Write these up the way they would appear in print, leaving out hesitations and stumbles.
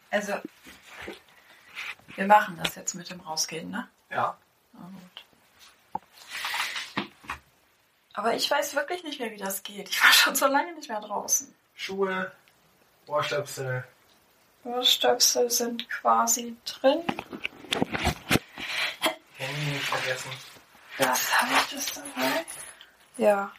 Also, wir machen das jetzt mit dem Rausgehen, ne? Ja. Na gut. Aber ich weiß wirklich nicht mehr, wie das geht. Ich war schon so lange nicht mehr draußen. Schuhe, Ohrstöpsel. Ohrstöpsel sind quasi drin. Handy nicht vergessen. Was habe ich das dabei? Ja.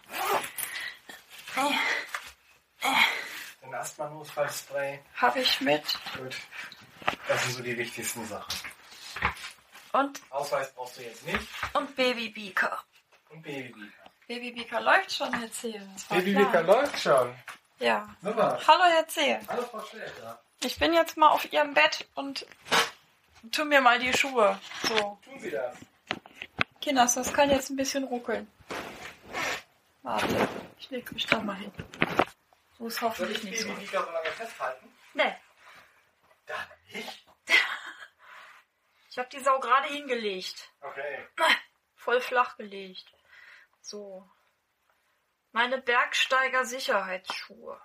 Ein Asthma-Notfallspray. Habe ich mit. Gut. Das sind so die wichtigsten Sachen. Und Ausweis brauchst du jetzt nicht. Babybeaker. Und Babybeaker. Babybeaker läuft schon, Herr Zehe. Babybeaker läuft schon. Ja. Super. Hallo, Herr Zehe. Hallo, Frau Schläger. Ich bin jetzt mal auf Ihrem Bett und tu mir mal die Schuhe. So. Tun Sie das. Kinders, das kann jetzt ein bisschen ruckeln. Warte, ich leg mich da mal hin. So ist Soll hoffentlich ich nicht so. Babybeaker so lange festhalten? Nee. Dann nicht. Ich habe die Sau gerade hingelegt. Okay. Voll flach gelegt. So. Meine Bergsteiger-Sicherheitsschuhe.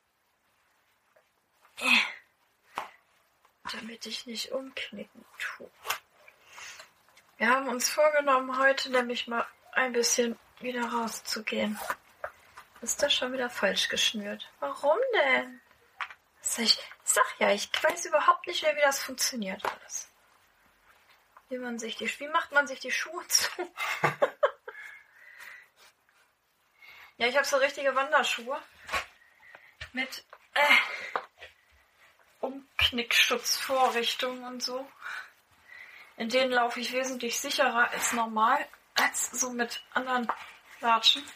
Damit ich nicht umknicken tue. Wir haben uns vorgenommen, heute nämlich mal ein bisschen wieder rauszugehen. Ist das schon wieder falsch geschnürt? Warum denn? Ich sag ja, ich weiß überhaupt nicht mehr, wie das funktioniert alles. Wie macht man sich die Schuhe zu? Ja, ich habe so richtige Wanderschuhe mit Umknickschutzvorrichtung und so. In denen laufe ich wesentlich sicherer als normal, als so mit anderen Latschen.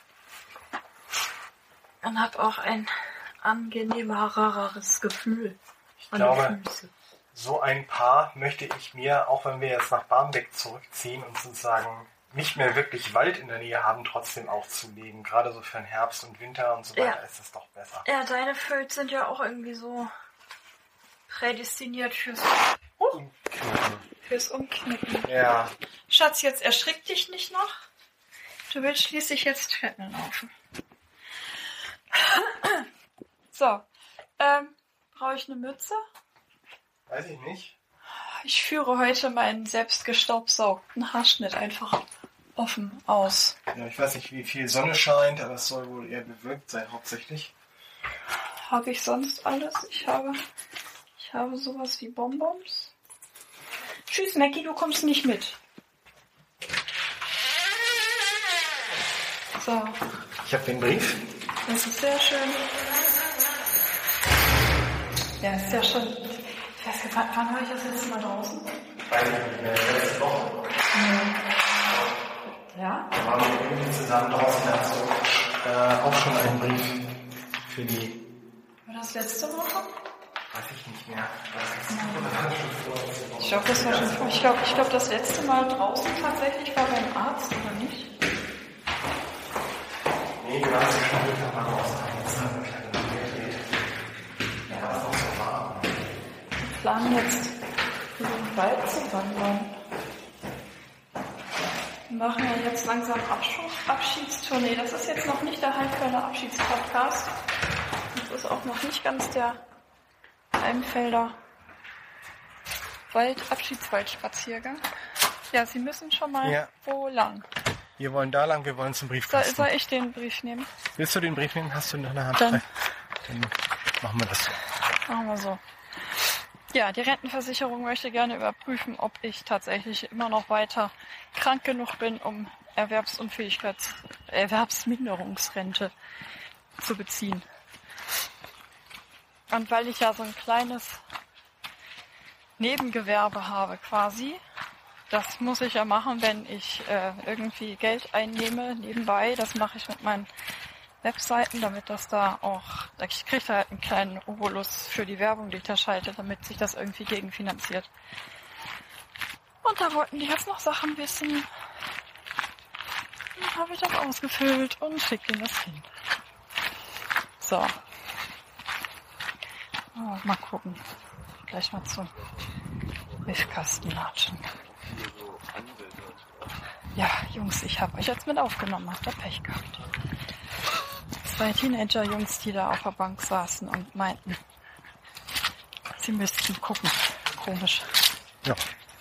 Und habe auch ein angenehmeres Gefühl. Ich glaube, so ein Paar möchte ich mir, auch wenn wir jetzt nach Barmbek zurückziehen und sozusagen nicht mehr wirklich Wald in der Nähe haben, trotzdem auch zulegen. Gerade so für den Herbst und Winter und so weiter ist das doch besser. Ja, deine Föt sind ja auch irgendwie so prädestiniert fürs Umknicken. Ja. Schatz, jetzt erschrick dich nicht noch. Du willst schließlich jetzt Treppen laufen. So, brauche ich eine Mütze? Weiß ich nicht. Ich führe heute meinen selbstgestaubsaugten Haarschnitt einfach offen aus. Ja, ich weiß nicht, wie viel Sonne scheint, aber es soll wohl eher bewölkt sein, hauptsächlich. Habe ich sonst alles? Ich habe sowas wie Bonbons. Tschüss, Mackie, du kommst nicht mit. So. Ich habe den Brief. Das ist sehr schön. Ja, ist ja schon... Ich weiß nicht, wann war ich das letzte Mal draußen? Weiß ich nicht mehr, letzte Woche. Ja? Da waren wir irgendwie zusammen draußen, da hast du auch schon einen Brief für die... War das letzte Woche? Weiß ich nicht mehr. Ich glaube, das war schon vor. Ich glaube, das letzte Mal draußen tatsächlich war beim Arzt, oder nicht? Nee, du warst ja schon wieder mal draußen. Ja, war es auch so warm. Wir planen jetzt in den Wald zu wandern. Wir machen ja jetzt langsam Abschiedstournee. Das ist jetzt noch nicht der Heimfelder Abschiedspodcast. Das ist auch noch nicht ganz der Heimfelder Abschiedswaldspaziergang. Ja, Sie müssen schon mal wo lang. Wir wollen da lang, wir wollen zum Briefkasten. Soll ich den Brief nehmen? Willst du den Brief nehmen? Hast du noch eine Hand Dann frei? Dann machen wir das so. Machen wir so. Ja, die Rentenversicherung möchte gerne überprüfen, ob ich tatsächlich immer noch weiter krank genug bin, um Erwerbsminderungsrente zu beziehen. Und weil ich ja so ein kleines Nebengewerbe habe quasi, das muss ich ja machen, wenn ich irgendwie Geld einnehme nebenbei. Das mache ich mit meinen Webseiten, damit das da auch, ich kriege da halt einen kleinen Obolus für die Werbung, die ich da schalte, damit sich das irgendwie gegenfinanziert. Und da wollten die jetzt noch Sachen wissen. Dann habe ich das ausgefüllt und schicke ihnen das hin. So. Oh, mal gucken. Gleich mal zum Briefkasten latschen. Ja, Jungs, ich habe euch jetzt mit aufgenommen, habt ihr Pech gehabt. 2 Teenager-Jungs, die da auf der Bank saßen und meinten, die müssten gucken. Komisch. Ja.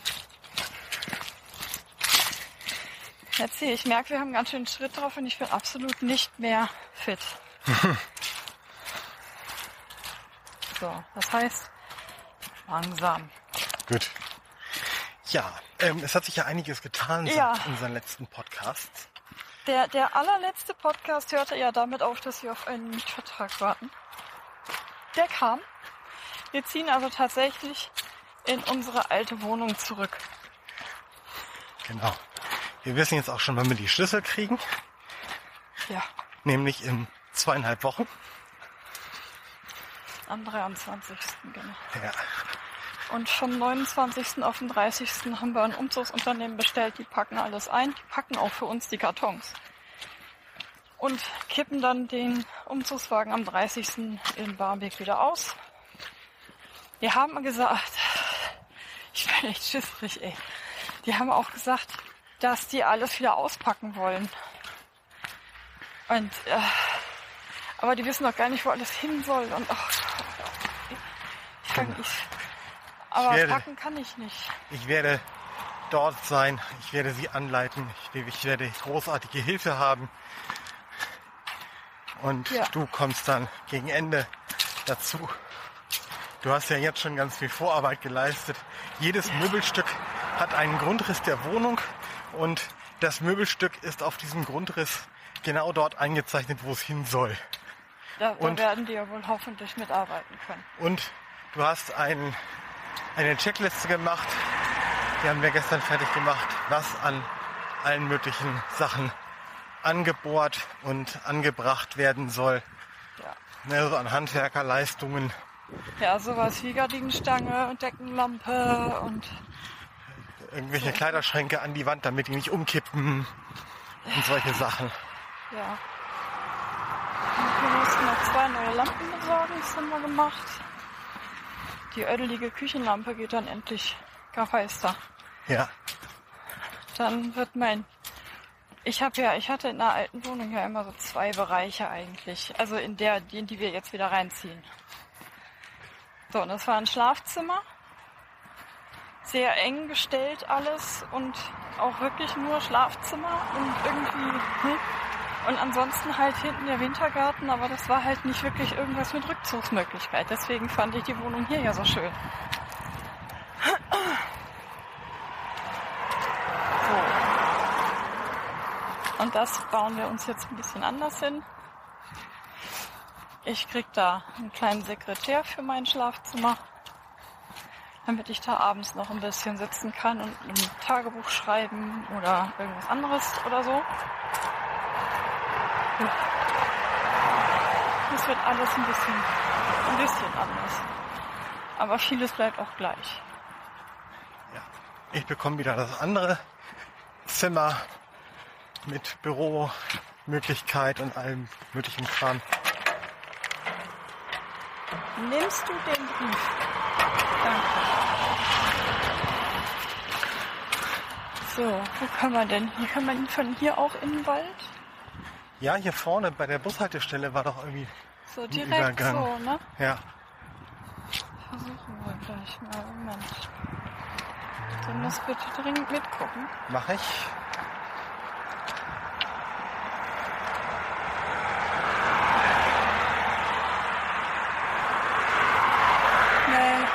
Jetzt ich merke, wir haben ganz schön Schritt drauf und ich bin absolut nicht mehr fit. So, das heißt, langsam. Gut. Ja, es hat sich ja einiges getan seit unseren letzten Podcasts. Der allerletzte Podcast hörte ja damit auf, dass wir auf einen Mietvertrag warten. Der kam. Wir ziehen also tatsächlich in unsere alte Wohnung zurück. Genau. Wir wissen jetzt auch schon, wann wir die Schlüssel kriegen. Ja. Nämlich in 2,5 Wochen. Am 23. genau. Ja. Und vom 29. auf den 30. haben wir ein Umzugsunternehmen bestellt. Die packen alles ein. Die packen auch für uns die Kartons. Und kippen dann den Umzugswagen am 30. in Barmbek wieder aus. Wir haben gesagt, ich bin echt schissrig, ey. Die haben auch gesagt, dass die alles wieder auspacken wollen. Und, aber die wissen noch gar nicht, wo alles hin soll. Und aber packen kann ich nicht. Ich werde dort sein. Ich werde sie anleiten. Ich werde großartige Hilfe haben. Und du kommst dann gegen Ende dazu. Du hast ja jetzt schon ganz viel Vorarbeit geleistet. Jedes Möbelstück hat einen Grundriss der Wohnung und das Möbelstück ist auf diesem Grundriss genau dort eingezeichnet, wo es hin soll. Da werden die ja wohl hoffentlich mitarbeiten können. Und du hast eine Checkliste gemacht, die haben wir gestern fertig gemacht, was an allen möglichen Sachen angebohrt und angebracht werden soll. Ja. Also an Handwerkerleistungen. Ja, sowas wie Gardinenstange und Deckenlampe und irgendwelche Kleiderschränke an die Wand, damit die nicht umkippen und solche Sachen. Ja. Und wir mussten noch 2 neue Lampen besorgen, das haben wir gemacht. Die ödelige Küchenlampe geht dann endlich geheister. Ja. Dann wird ich hatte in der alten Wohnung ja immer so 2 Bereiche eigentlich. Also in die wir jetzt wieder reinziehen. So, und das war ein Schlafzimmer. Sehr eng gestellt alles und auch wirklich nur Schlafzimmer und irgendwie, Und ansonsten halt hinten der Wintergarten, aber das war halt nicht wirklich irgendwas mit Rückzugsmöglichkeit. Deswegen fand ich die Wohnung hier ja so schön. So. Und das bauen wir uns jetzt ein bisschen anders hin. Ich krieg da einen kleinen Sekretär für mein Schlafzimmer, damit ich da abends noch ein bisschen sitzen kann und ein Tagebuch schreiben oder irgendwas anderes oder so. Ja. Das wird alles ein bisschen anders. Aber vieles bleibt auch gleich. Ja. Ich bekomme wieder das andere Zimmer mit Büromöglichkeit und allem möglichen Kram. Nimmst du den Brief? Danke. So, wo kann man denn? Hier kann man von hier auch in den Wald? Ja, hier vorne bei der Bushaltestelle war doch irgendwie so direkt Übergang. So, ne? Ja. Versuchen wir gleich mal. Moment. Du musst bitte dringend mitgucken. Mach ich. Nee.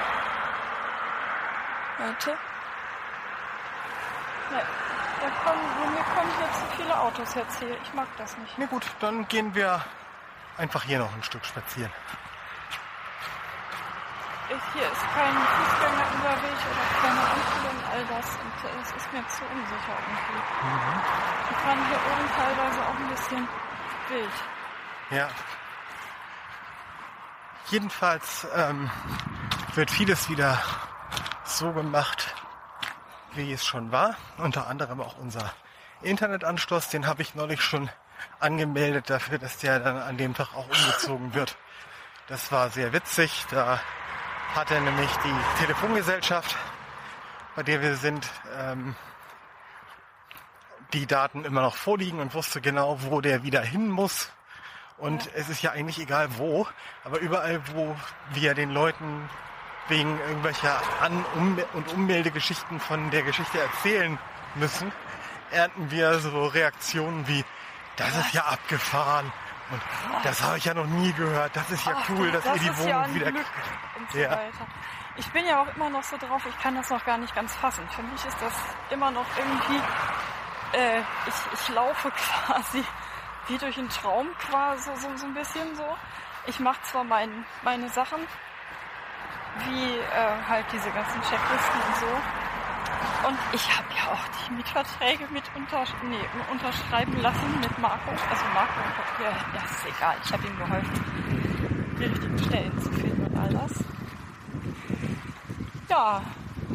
Warte. Nee. Mir kommen hier zu viele Autos jetzt hier. Ich mag das nicht. Na gut, dann gehen wir einfach hier noch ein Stück spazieren. Hier ist kein Fußgängerüberweg oder keine Ampel und all das. Und es ist mir zu unsicher irgendwie. Wir fahren hier oben teilweise auch ein bisschen wild. Ja. Jedenfalls wird vieles wieder so gemacht, wie es schon war. Unter anderem auch unser Internetanschluss. Den habe ich neulich schon angemeldet dafür, dass der dann an dem Tag auch umgezogen wird. Das war sehr witzig. Da hatte nämlich die Telefongesellschaft, bei der wir sind, die Daten immer noch vorliegen und wusste genau, wo der wieder hin muss. Und es ist ja eigentlich egal wo, aber überall, wo wir den Leuten wegen irgendwelcher und Ummeldegeschichten von der Geschichte erzählen müssen, ernten wir so Reaktionen wie, das ist ja abgefahren und das habe ich ja noch nie gehört, das ist ja cool, dass ihr die Wohnung wieder kriegt. Und so weiter. Ich bin ja auch immer noch so drauf, ich kann das noch gar nicht ganz fassen. Für mich ist das immer noch irgendwie, ich laufe quasi wie durch einen Traum, quasi so ein bisschen so. Ich mache zwar meine Sachen, wie halt diese ganzen Checklisten und so. Und ich habe ja auch die Mietverträge mit unterschreiben lassen mit Marco. Also Marco, ja, ist egal, ich habe ihm geholfen, die richtigen Stellen zu finden und all das. Ja,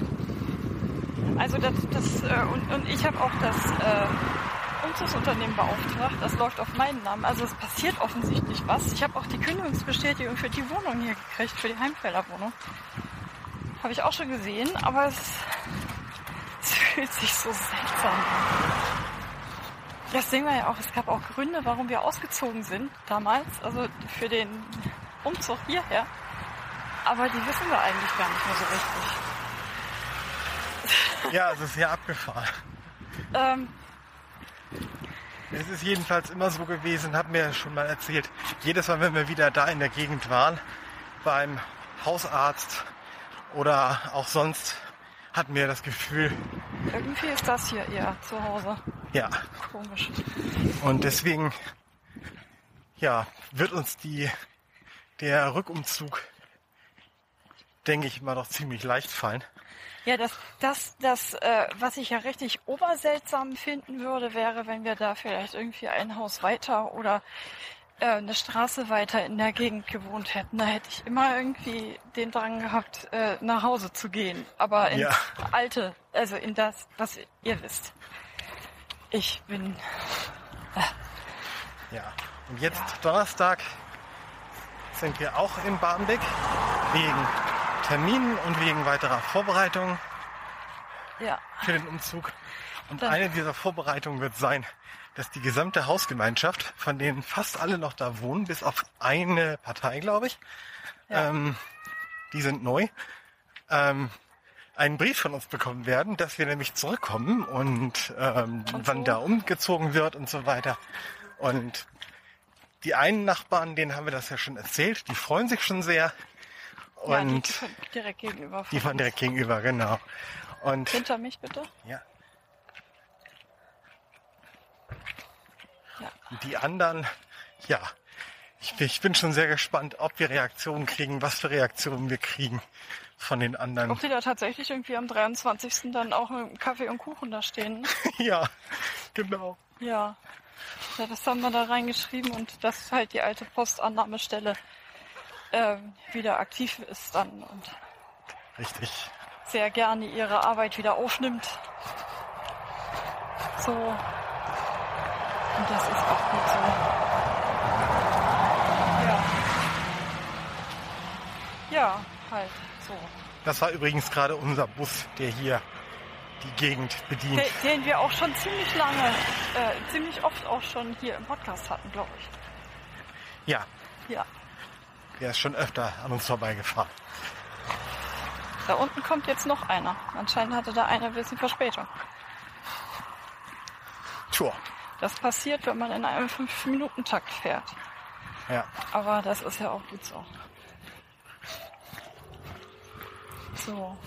also und ich habe auch das Umzugsunternehmen beauftragt, das läuft auf meinen Namen, also es passiert offensichtlich was. Ich habe auch die Kündigungsbestätigung für die Wohnung hier gekriegt, für die Heimfelder-Wohnung. Habe ich auch schon gesehen, aber es fühlt sich so seltsam an. Das sehen wir ja auch, es gab auch Gründe, warum wir ausgezogen sind damals, also für den Umzug hierher. Aber die wissen wir eigentlich gar nicht mehr so richtig. Ja, es ist ja abgefahren. Es ist jedenfalls immer so gewesen, haben wir ja schon mal erzählt, jedes Mal, wenn wir wieder da in der Gegend waren, beim Hausarzt oder auch sonst, hatten wir das Gefühl... Irgendwie ist das hier eher zu Hause. Ja. Komisch. Und deswegen, ja, wird uns der Rückumzug, denke ich mal, doch ziemlich leicht fallen. Ja, das, was ich ja richtig oberseltsam finden würde, wäre, wenn wir da vielleicht irgendwie ein Haus weiter oder eine Straße weiter in der Gegend gewohnt hätten. Da hätte ich immer irgendwie den Drang gehabt, nach Hause zu gehen. Aber ins Alte, also in das, was ihr wisst. Ich bin... Ja, und jetzt Donnerstag sind wir auch in Barmbek wegen Terminen und wegen weiterer Vorbereitungen für den Umzug. Und eine dieser Vorbereitungen wird sein, dass die gesamte Hausgemeinschaft, von denen fast alle noch da wohnen, bis auf eine Partei, glaube ich, die sind neu, einen Brief von uns bekommen werden, dass wir nämlich zurückkommen und wann da umgezogen wird und so weiter. Und die einen Nachbarn, denen haben wir das ja schon erzählt, die freuen sich schon sehr. Und die von direkt gegenüber. Die von direkt gegenüber, genau. Und hinter mich bitte. Ja. Und die anderen, ja, ich bin schon sehr gespannt, ob wir Reaktionen kriegen, was für Reaktionen wir kriegen von den anderen. Ob die da tatsächlich irgendwie am 23. dann auch einen Kaffee und Kuchen da stehen. Ne? Ja, genau. Ja, das haben wir da reingeschrieben und dass halt die alte Postannahmestelle wieder aktiv ist dann und richtig sehr gerne ihre Arbeit wieder aufnimmt. So. Und das ist auch gut so. Ja, halt so. Das war übrigens gerade unser Bus, der hier die Gegend bedient. Den wir auch schon ziemlich lange, ziemlich oft auch schon hier im Podcast hatten, glaube ich. Ja. Ja. Der ist schon öfter an uns vorbeigefahren. Da unten kommt jetzt noch einer. Anscheinend hatte da einer ein bisschen Verspätung. Tja. Das passiert, wenn man in einem 5-Minuten-Takt fährt. Ja. Aber das ist ja auch gut so. So.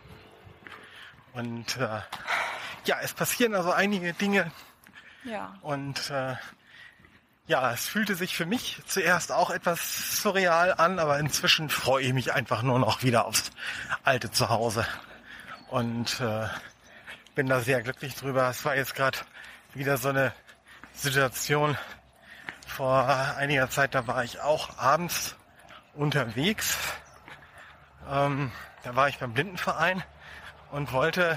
Und ja, es passieren also einige Dinge. Ja. Und ja, es fühlte sich für mich zuerst auch etwas surreal an, aber inzwischen freue ich mich einfach nur noch wieder aufs alte Zuhause. Und bin da sehr glücklich drüber. Es war jetzt gerade wieder so eine Situation. Vor einiger Zeit, da war ich auch abends unterwegs. Da war ich beim Blindenverein und wollte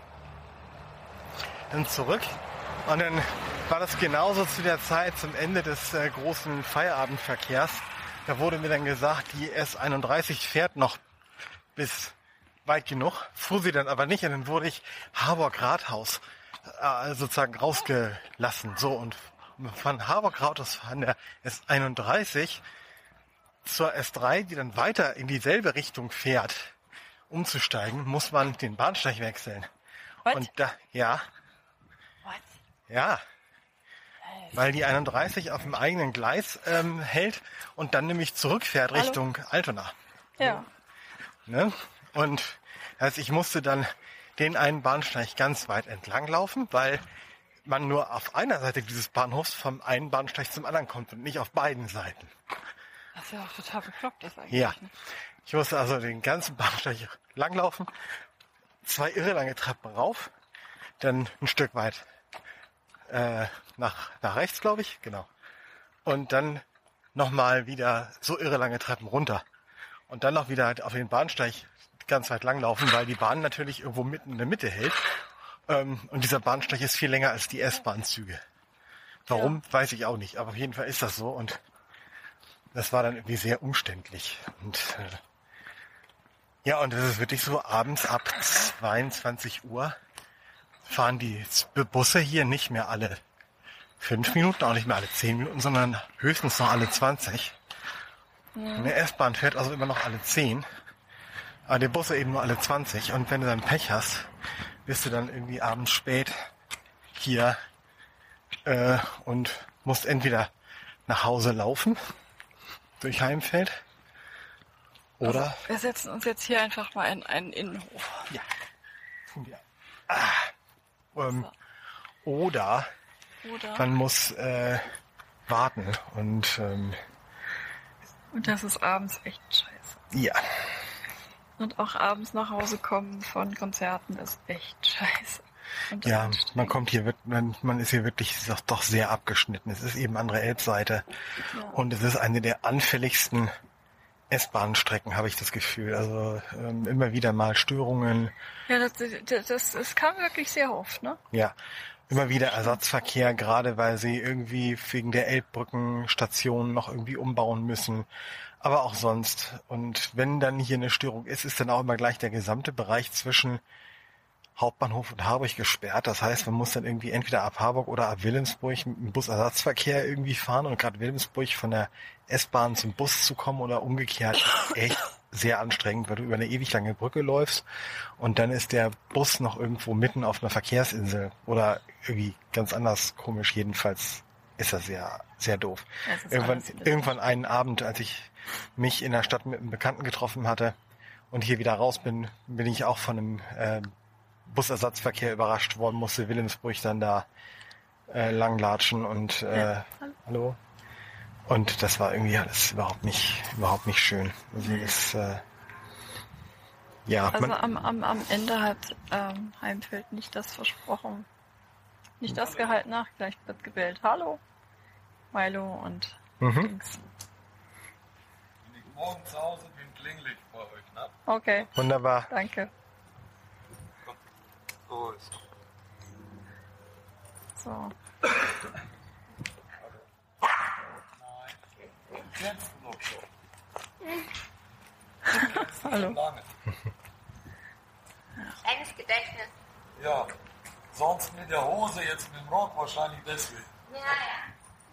dann zurück. Und dann war das genauso zu der Zeit, zum Ende des großen Feierabendverkehrs. Da wurde mir dann gesagt, die S31 fährt noch bis weit genug, fuhr sie dann aber nicht. Und dann wurde ich Harburg Rathaus sozusagen rausgelassen. So, und von Harburg Rathaus von der S31 zur S3, die dann weiter in dieselbe Richtung fährt, umzusteigen, muss man den Bahnsteig wechseln. What? Und da, ja, What? ja, weil die 31 auf dem eigenen Gleis hält und dann nämlich zurückfährt Richtung Altona. Ja. Ne? Und also ich musste dann den einen Bahnsteig ganz weit entlang laufen, weil man nur auf einer Seite dieses Bahnhofs vom einen Bahnsteig zum anderen kommt und nicht auf beiden Seiten. Was ja auch total bekloppt ist eigentlich. Ja, Ne? ich musste also den ganzen Bahnsteig langlaufen, 2 irre lange Treppen rauf, dann ein Stück weit nach rechts, glaube ich, genau. Und dann nochmal wieder so irre lange Treppen runter. Und dann noch wieder halt auf den Bahnsteig ganz weit langlaufen, weil die Bahn natürlich irgendwo mitten in der Mitte hält. Und dieser Bahnsteig ist viel länger als die S-Bahn-Züge. Warum, weiß ich auch nicht. Aber auf jeden Fall ist das so. Und das war dann irgendwie sehr umständlich. Und ja, und es ist wirklich so, abends ab 22 Uhr fahren die Busse hier nicht mehr alle 5 Minuten, auch nicht mehr alle 10 Minuten, sondern höchstens noch alle 20. Eine S-Bahn fährt also immer noch alle 10, aber die Busse eben nur alle 20. Und wenn du dann Pech hast, bist du dann irgendwie abends spät hier und musst entweder nach Hause laufen, durch Heimfeld, oder... Also, wir setzen uns jetzt hier einfach mal in einen Innenhof. Ja. Oder man muss warten und Und das ist abends echt scheiße. ja, Und auch abends nach Hause kommen von Konzerten ist echt scheiße. Und ja, anstrengend. man kommt hier, man ist hier wirklich doch sehr abgeschnitten. Es ist eben andere Elbseite und es ist eine der anfälligsten S-Bahn-Strecken, habe ich das Gefühl. Also immer wieder mal Störungen. Ja, das kam wirklich sehr oft, ne? Ja, immer wieder Ersatzverkehr, gerade weil sie irgendwie wegen der Elbbrückenstation noch irgendwie umbauen müssen. Aber auch sonst. Und wenn dann hier eine Störung ist dann auch immer gleich der gesamte Bereich zwischen Hauptbahnhof und Harburg gesperrt. Das heißt, man muss dann irgendwie entweder ab Harburg oder ab Wilhelmsburg mit dem Busersatzverkehr irgendwie fahren. Und gerade Wilhelmsburg von der S-Bahn zum Bus zu kommen oder umgekehrt ist echt sehr anstrengend, weil du über eine ewig lange Brücke läufst und dann ist der Bus noch irgendwo mitten auf einer Verkehrsinsel oder irgendwie ganz anders komisch. Jedenfalls ist das sehr, sehr doof. Irgendwann einen Abend, als ich mich in der Stadt mit einem Bekannten getroffen hatte und hier wieder raus bin ich auch von einem Busersatzverkehr überrascht worden, musste Wilhelmsburg dann da langlatschen und hallo. Und das war irgendwie alles überhaupt nicht schön. Also das, ja. Also am Ende hat Heimfeld nicht das versprochen. Nicht das gehalten, nach gleich wird gewählt. Hallo, Milo und Dings. Wenn ich morgen zu Hause bin, klingel ich bei euch, ne? Okay, Wunderbar. danke. So ist So. Kennst du noch so? Hallo. Lange. Kleines Gedächtnis. Ja, sonst mit der Hose, jetzt mit dem Rock wahrscheinlich deswegen. Ja, ja.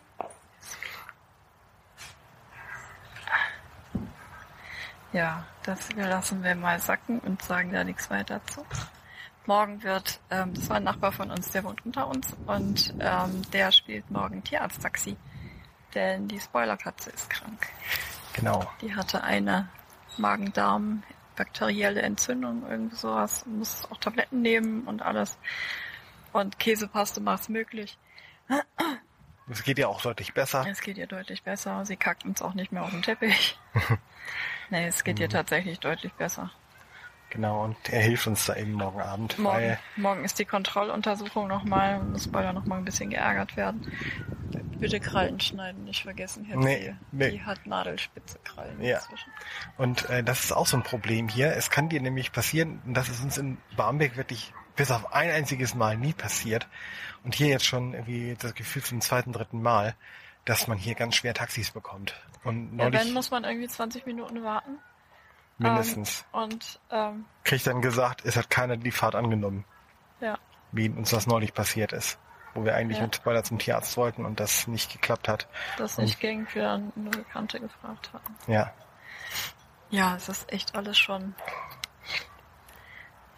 Ja, das lassen wir mal sacken und sagen da nichts weiter zu. Morgen wird, das war ein Nachbar von uns, der wohnt unter uns und der spielt morgen Tierarzttaxi, denn die Spoilerkatze ist krank. Genau. Die hatte eine Magen-Darm-bakterielle Entzündung, irgendwie sowas, muss auch Tabletten nehmen und alles. Und Käsepaste macht's möglich. Es geht ja auch deutlich besser. Es geht ihr deutlich besser. Sie kackt uns auch nicht mehr auf den Teppich. Nee, es geht ihr tatsächlich deutlich besser. Genau, und er hilft uns da eben morgen Abend. Morgen ist die Kontrolluntersuchung nochmal, muss Spoiler nochmal ein bisschen geärgert werden. Bitte Krallen schneiden, nicht vergessen, Nee. Die hat nadelspitze Krallen inzwischen. Und das ist auch so ein Problem hier. Es kann dir nämlich passieren, und das ist uns in Barmbek wirklich bis auf ein einziges Mal nie passiert. Und hier jetzt schon irgendwie das Gefühl zum 2., 3. Mal, dass man hier ganz schwer Taxis bekommt. Und neulich, wenn muss man irgendwie 20 Minuten warten. mindestens. Kriegt dann gesagt, es hat keiner die Fahrt angenommen. Ja. Wie uns das neulich passiert ist. Wo wir eigentlich mit Spoiler zum Tierarzt wollten und das nicht geklappt hat. Das nicht ging, wir eine Bekannte gefragt hatten. Ja. Ja, es ist echt alles schon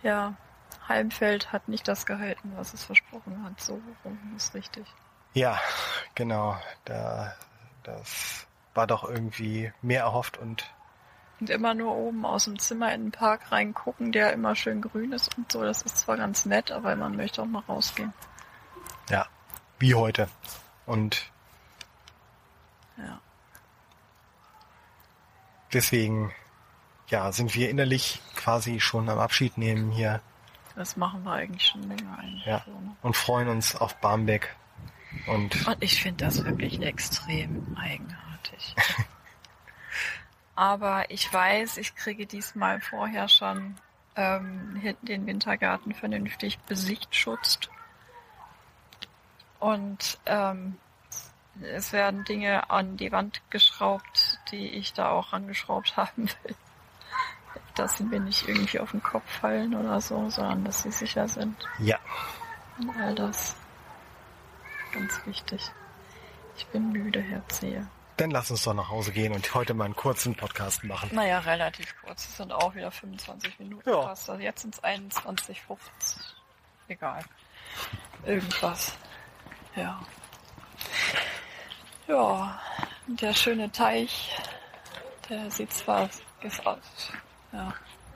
Ja, Heimfeld hat nicht das gehalten, was es versprochen hat. So rum ist richtig. Ja, genau. Das war doch irgendwie mehr erhofft und immer nur oben aus dem Zimmer in den Park reingucken, der immer schön grün ist und so. Das ist zwar ganz nett, aber man möchte auch mal rausgehen. ja, wie heute. Und Ja. deswegen, ja, sind wir innerlich quasi schon am Abschied nehmen hier. Das machen wir eigentlich schon länger eigentlich. Ja. So, ne? Und freuen uns auf Barmbek. Und ich finde das wirklich extrem eigenartig. Aber ich weiß, ich kriege diesmal vorher schon hinten den Wintergarten vernünftig besichtschutzt. Und es werden Dinge an die Wand geschraubt, die ich da auch angeschraubt haben will. Dass sie mir nicht irgendwie auf den Kopf fallen oder so, sondern dass sie sicher sind. ja, Und all das. Ganz wichtig. Ich bin müde, Herr Zehe. dann lass uns doch nach Hause gehen und heute mal einen kurzen Podcast machen. Naja, relativ kurz. Es sind auch wieder 25 Minuten Ja. fast. Also jetzt sind es 21:50. Egal. Irgendwas. Ja. Ja. Und der schöne Teich, der sieht zwar aus. Ja.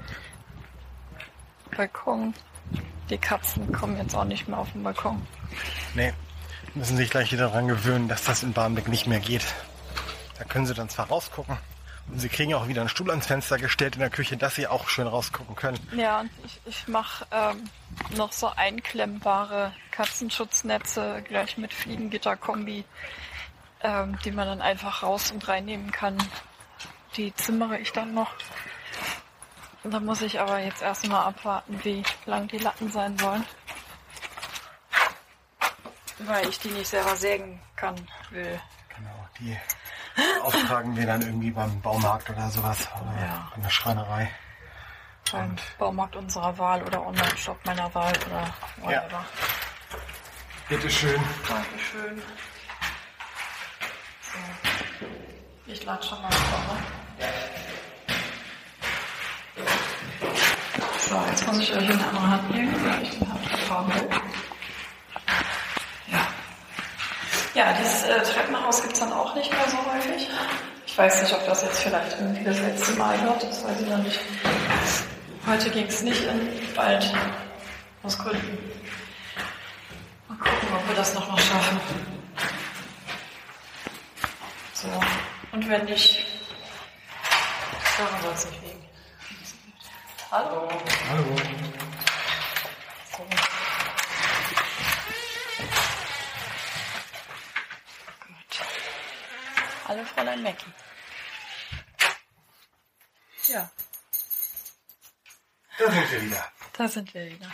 Balkon. Die Katzen kommen jetzt auch nicht mehr auf den Balkon. Nee, müssen sich gleich wieder daran gewöhnen, dass das in Barmbek nicht mehr geht. Da können sie dann zwar rausgucken und sie kriegen auch wieder einen Stuhl ans Fenster gestellt in der Küche, dass sie auch schön rausgucken können. Ja, und ich mache noch so einklemmbare Katzenschutznetze gleich mit Fliegengitterkombi, die man dann einfach raus und reinnehmen kann. Die zimmere ich dann noch. Und dann muss ich aber jetzt erstmal abwarten, wie lang die Latten sein sollen. Weil ich die nicht selber sägen will. Genau, die auftragen wir dann irgendwie beim Baumarkt oder sowas oder Ja. an der Schreinerei. Beim Baumarkt unserer Wahl oder Online-Shop meiner Wahl oder whatever. Ja. Bitteschön. Dankeschön. So. Ich lade schon mal vor. So, jetzt muss ich euch in der anderen Hand nehmen, weil ich den Handfarben will. Ja. Ja, dieses Treppenhaus gibt es dann auch nicht mehr so häufig. Ich weiß nicht, ob das jetzt vielleicht irgendwie das letzte Mal wird, das weiß ich noch nicht. Heute ging es nicht in den Wald. Aus Gründen. Mal gucken, ob wir das noch mal schaffen. So. Und wenn nicht, daran soll es nicht liegen. Hallo. Hallo. So. Gut. Hallo, Fräulein Mackie. Ja, Da sind wir wieder. da sind wir wieder.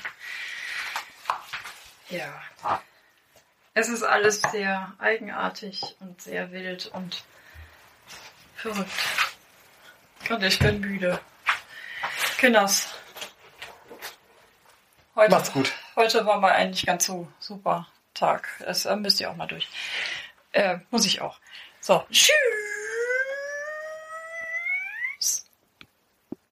Ja. Es ist alles sehr eigenartig und sehr wild und verrückt. Und ich bin müde. Kinders. Macht's gut. Heute war mal eigentlich ganz so super Tag. Das müsst ihr auch mal durch. Muss ich auch. So, tschüss.